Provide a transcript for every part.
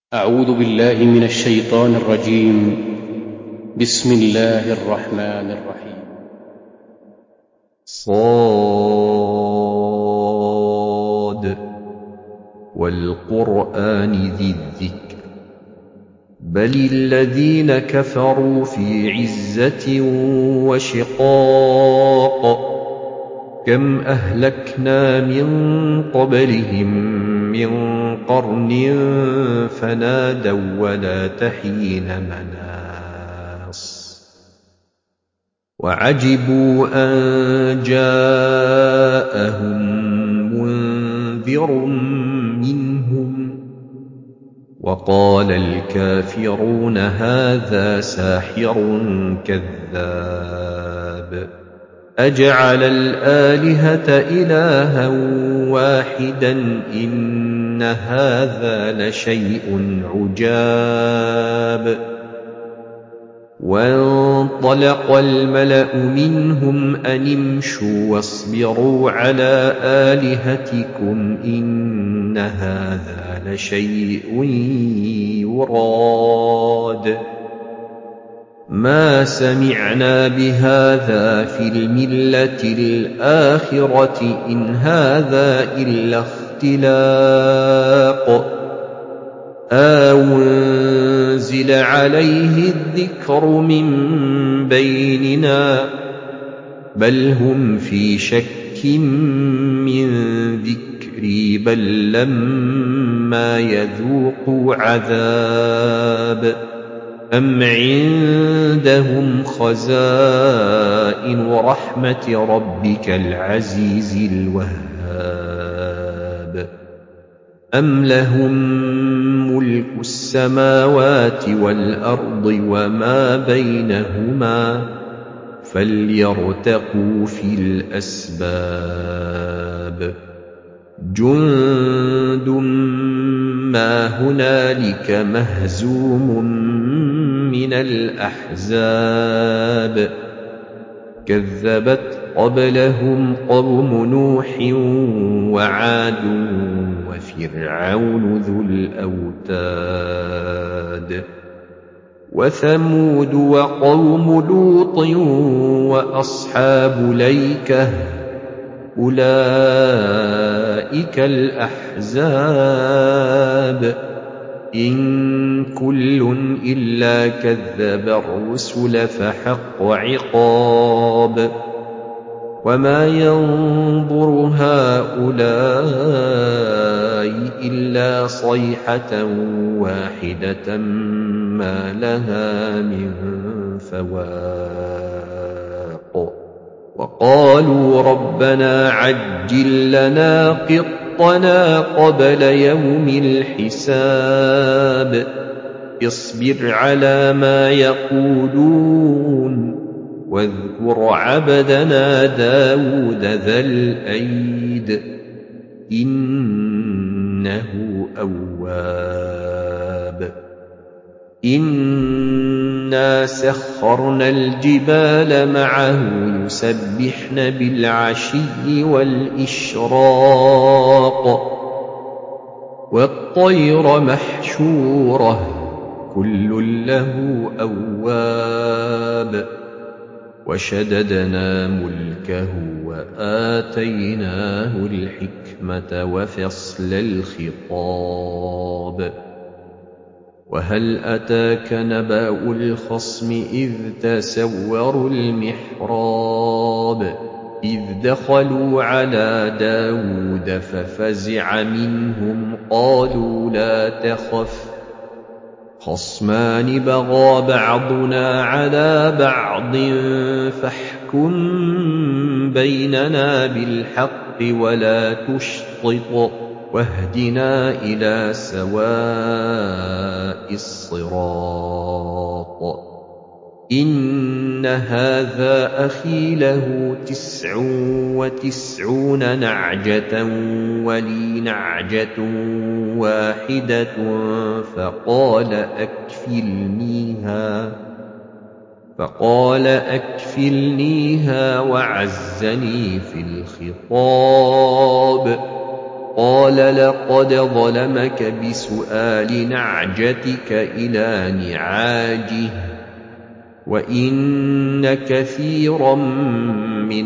أعوذ بالله من الشيطان الرجيم. بسم الله الرحمن الرحيم. صاد والقرآن ذي الذكر بل الذين كفروا في عزة وشقاق كم أهلكنا من قبلهم من قرن فنادوا ولا تحين مناص وعجبوا أن جاءهم منذر منهم وقال الكافرون هذا ساحر كذاب أجعل الآلهة إلها واحدا إن هذا لشيء عجاب وانطلق الملأ منهم أن امشوا واصبروا على آلهتكم إن هذا لشيء يراد ما سمعنا بهذا في الملة الآخرة إن هذا إلا اختلاق أنزل عليه الذكر من بيننا بل هم في شك من ذكري بل لما يذوقوا عذاب أم عندهم خزائن رحمة ربك العزيز الوهاب أم لهم ملك السماوات والأرض وما بينهما فليرتقوا في الأسباب جند ما هنالك مهزوم من الأحزاب كذبت قبلهم قوم نوح وعاد وفرعون ذو الأوتاد وثمود وقوم لوط وأصحاب الأيكة أولئك الأحزاب إن كل إلا كذب الرسل فحق عقاب وما ينظر هؤلاء إلا صيحة واحدة ما لها من فواق وقالوا ربنا عجل لنا قطنا قبل يوم الحساب اصبر على ما يقولون واذكر عبدنا داود ذا الأيد إنه أواب إنا سخرنا الجبال معه يسبحن بالعشي والإشراق والطير محشورة كل له أواب وشددنا ملكه وآتيناه الحكمة وفصل الخطاب وهل أتاك نبأ الخصم إذ تسوروا المحراب إذ دخلوا على داود ففزع منهم قالوا لا تخف خصمان بغى بعضنا على بعض فاحكم بيننا بالحق ولا تشطط واهدنا إلى سواء الصراط إن هذا أخي له 99 نعجة ولي نعجة واحدة فقال أكفلنيها وعزني في الخطاب قال لقد ظلمك بسؤال نعجتك إلى نعاجه وإن كثيرا من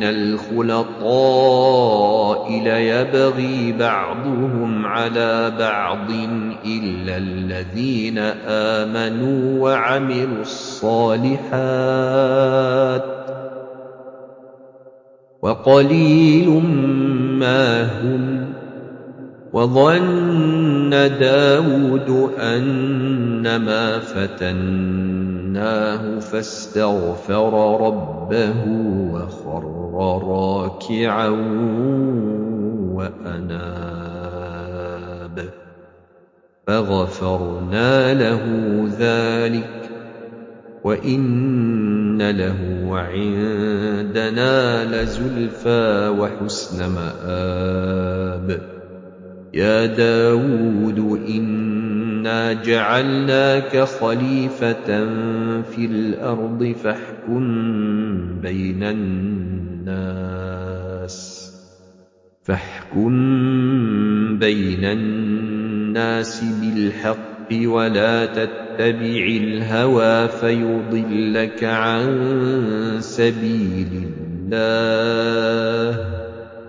الخلطاء ليبغي بعضهم على بعض إلا الذين آمنوا وعملوا الصالحات وقليل ما هم. وظن داود أنما فتناه فاستغفر ربه وخر راكعا وأناب فغفرنا له ذلك وإن له عندنا لزلفى وحسن مآب. يا داود إنا جعلناك خليفة في الأرض فاحكم بين الناس بالحق ولا تتبع الهوى فيضلك عن سبيل الله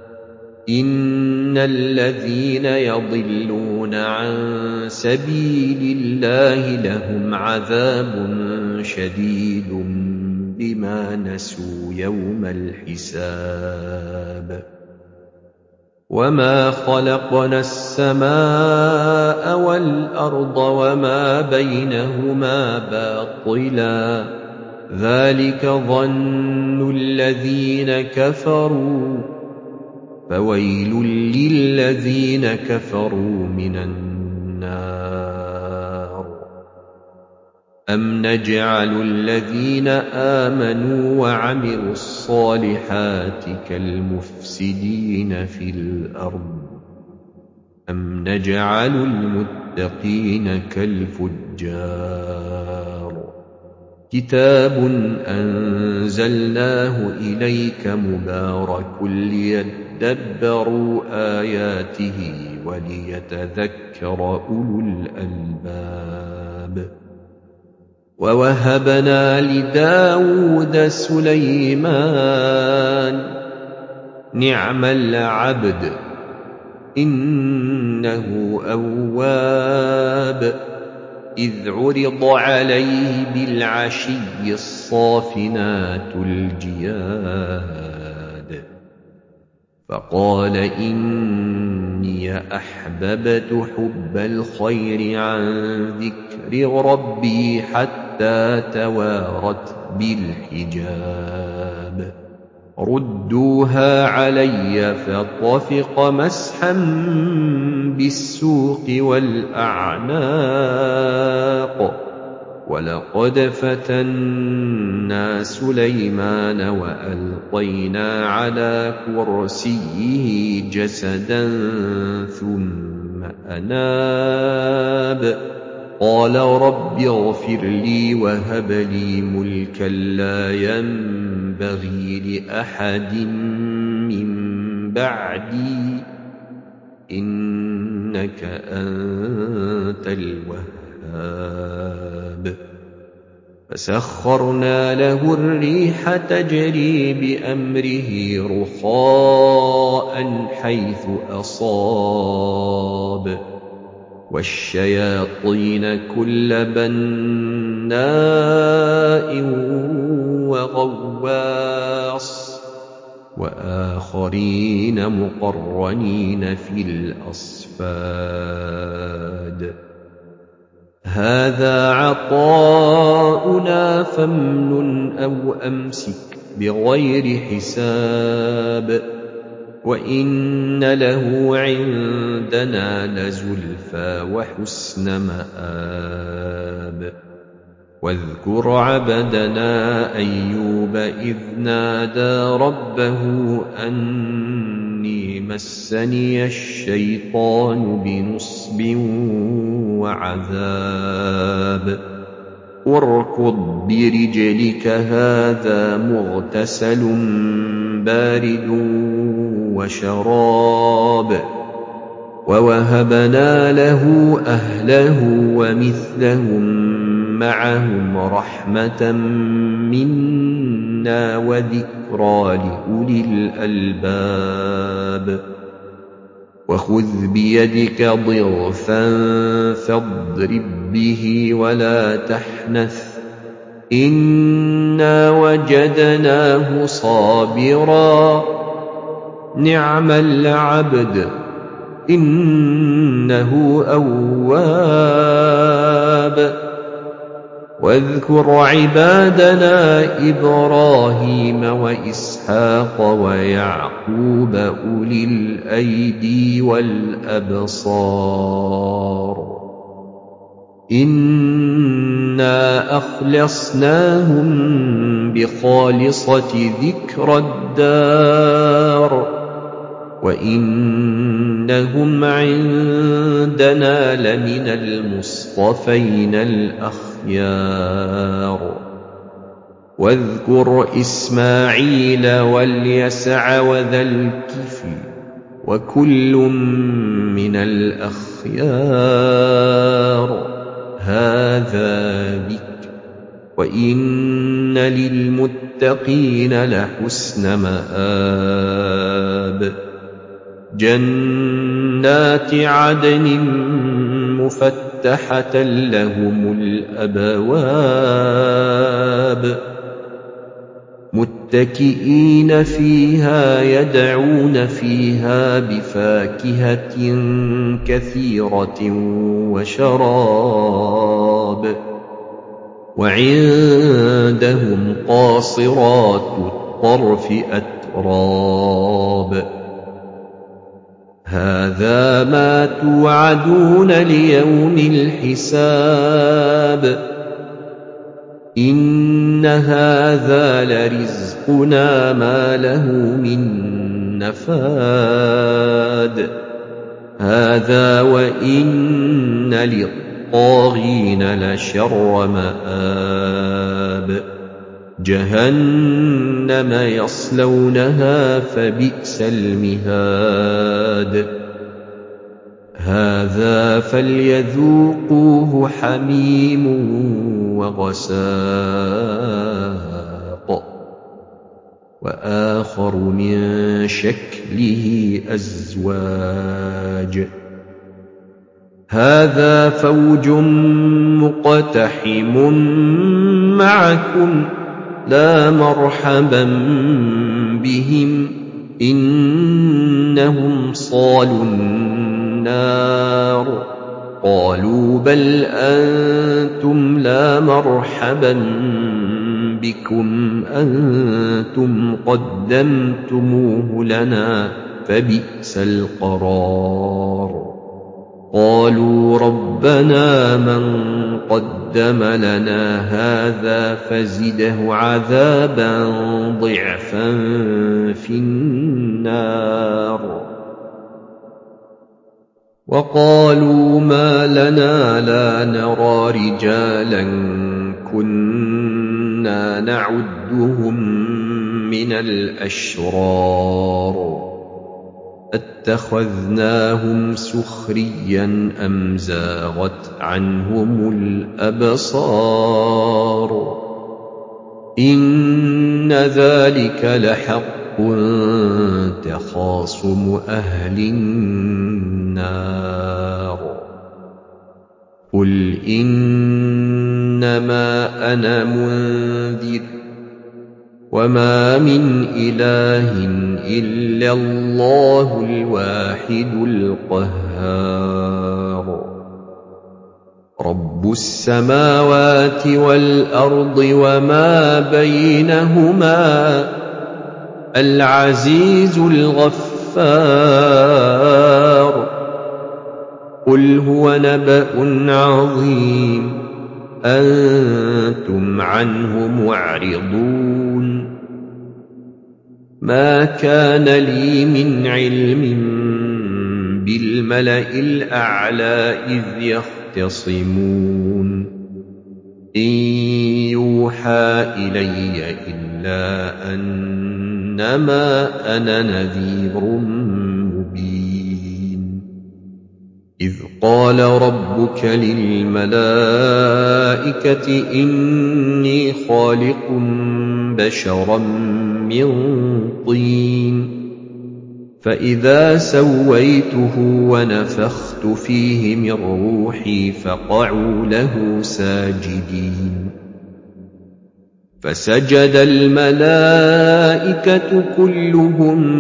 إن الذين يضلون عن سبيل الله لهم عذاب شديد بما نسوا يوم الحساب. وما خلقنا السماء والأرض وما بينهما باطلا ذلك ظن الذين كفروا فويل للذين كفروا من النار. أم نجعل الذين آمنوا وعملوا الصالحات كالمفسدين في الأرض أم نجعل المتقين كالفجار. كتاب أنزلناه إليك مبارك ليدبروا آياته وليتذكر أولو الألباب. ووهبنا لداود سليمان نعم العبد إنه أواب إذ عرض عليه بالعشي الصافنات الجياد فقال إني أحببت حب الخير عن ذكر ربي حتى توارت بالحجاب. ردوها علي فطفق مسحا بالسوق والأعناق ولقد فتنا سليمان وألقينا على كرسيه جسدا ثم أناب قال رب اغفر لي وهب لي ملكا لا ينبغي لأحد من بعدي إنك أنت الوهاب. فسخرنا له الريح تجري بأمره رخاء حيث أصاب والشياطين كل بناء وغواص وآخرين مقرنين في الأصفاد. هذا عطاؤنا فامنن أو أمسك بغير حساب وإن له عندنا لزلفى وحسن مآب. واذكر عبدنا أيوب إذ نادى ربه أني مسني الشيطان بنصب وعذاب اركض برجلك هذا مغتسل بارد وشراب ووهبنا له أهله ومثلهم معهم رحمة منا وذكرى لأولي الألباب وخذ بيدك ضغثا فاضرب به ولا تحنث إنا وجدناه صابرا نعم العبد إنه أواب واذكر عبادنا إبراهيم وإسحاق ويعقوب أولي الأيدي والأبصار إنا أخلصناهم بخالصة ذكر الدار وإنهم عندنا لمن المصطفين الأخيار واذكر إسماعيل واليسع وذا الكفل وكل من الأخيار هذا ذكر وإن للمتقين لحسن مآب جنات عدن مفتحة لهم الأبواب متكئين فيها يدعون فيها بفاكهة كثيرة وشراب وعندهم قاصرات الطرف أتراب هذا ما توعدون ليوم الحساب إن هذا لرزقنا ما له من نفاد هذا وإن للطاغين لشر مآب جهنم يصلونها فبئس المهاد هذا فليذوقوه حميم وغساق وآخر من شكله أزواج هذا فوج مقتحم معكم لا مرحبا بهم إنهم صالوا النار قالوا بل أنتم لا مرحبا بكم أنتم قدمتموه لنا فبئس القرار قالوا ربنا من قدم لنا هذا فزده عذابا ضعفا في النار وقالوا ما لنا لا نرى رجالا كنا نعدهم من الأشرار اتخذناهم سخريا أم زاغت عنهم الأبصار إن ذلك لحق تخاصم أهل النار قل إنما أنا منذر وما من إله إلا الله الواحد القهار رب السماوات والأرض وما بينهما العزيز الغفار قل هو نبأ عظيم أنتم عنه معرضون ما كان لي من علم بالملأ الأعلى إذ يختصمون إن يوحى إلي إلا أنما أنا نذير مبين إذ قال ربك للملائكة إني خالق بشرا من طين فإذا سويته ونفخت فيه من روحي فقعوا له ساجدين فسجد الملائكة كلهم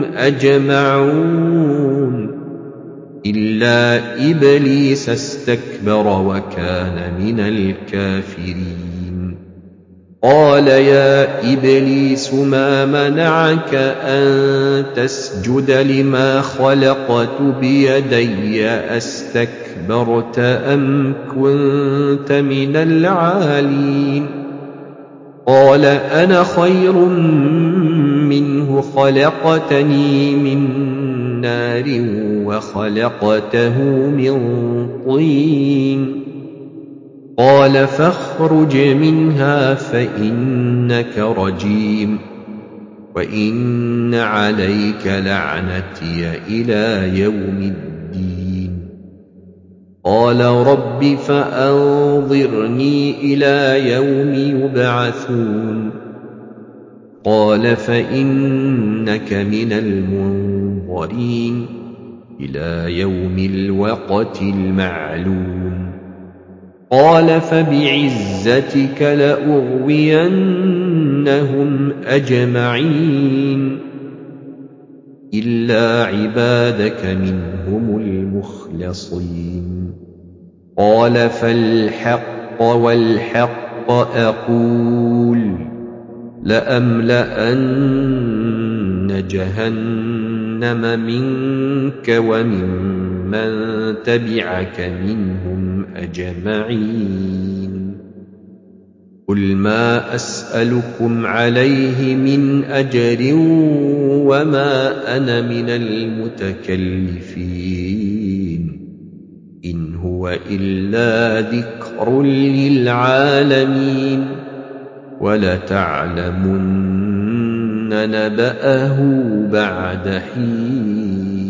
أجمعون إلا إبليس استكبر وكان من الكافرين قال يا إبليس ما منعك أن تسجد لما خلقت بيدي أستكبرت أم كنت من العالين قال أنا خير منه خلقتني من نار وخلقته من طين قال فاخرج منها فإنك رجيم وإن عليك لعنتي إلى يوم الدين قال رب فأنظرني إلى يوم يبعثون قال فإنك من المنظرين إلى يوم الوقت المعلوم قال فبعزتك لأغوينهم أجمعين إلا عبادك منهم المخلصين قال فالحق والحق أقول لأملأن جهنم منك وممن تبعك منهم أجمعين قل ما أسألكم عليه من أجر وما أنا من المتكلفين إن هو إلا ذكر للعالمين ولتعلمن نبأه بعد حين